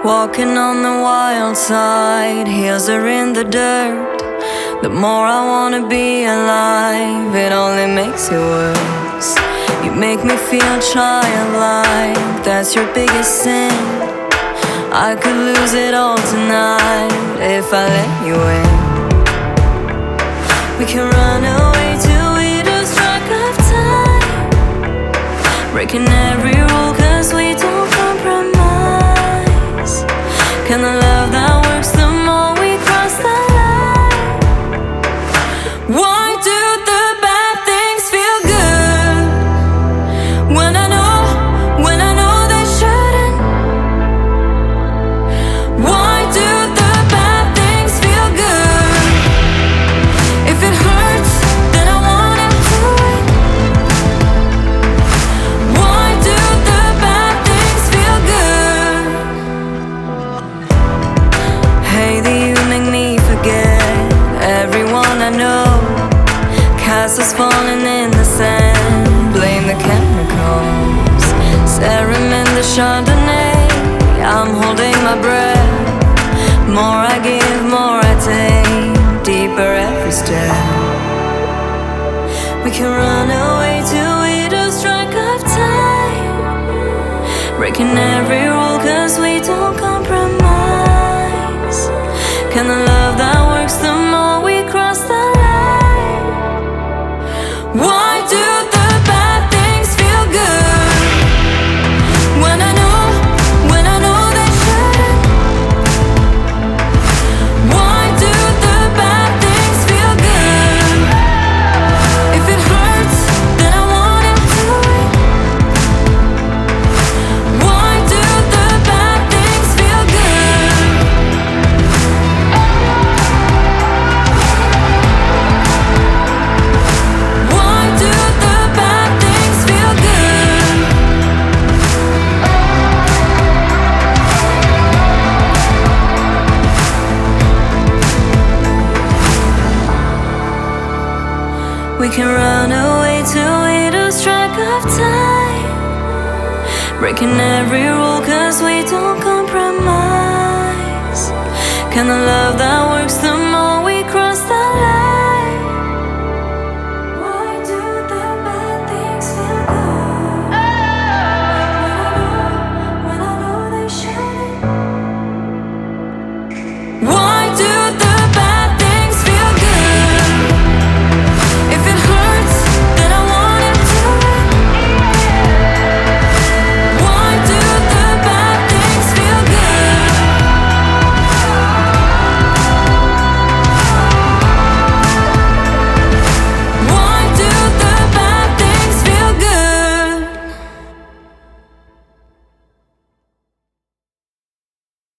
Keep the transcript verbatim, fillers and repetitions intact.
Walking on the wild side, heels are in the dirt. The more I wanna be alive, it only makes it worse. You make me feel childlike, that's your biggest sin. I could lose it all tonight if I let you in. We can run away till we lose track of time, breaking every rule cause we don't compromise. Can the love that works the more we cross the line? Why do the bad things feel good when I know, when I know they shouldn't? Why do the bad things feel good? If it hurts, then I want it to win. Why do the bad things feel good? Hey, do you make me forget everyone I know? Castles falling in the sand, blame the chemicals. Staring in the Chardonnay, I'm holding my breath. More I give, more I take, deeper every step. We can run away till we lose track of time, breaking every rule cause we don't compromise. Can the love that works the more we cross the line? Why do the bad things feel good when I know, when I know they shouldn't? Why do the bad things feel good? If it hurts, then I want it to win. Why do the bad things feel good? Why do the bad things feel good? We can run away till we lose track of time, breaking every rule cause we don't compromise. Can the love that works the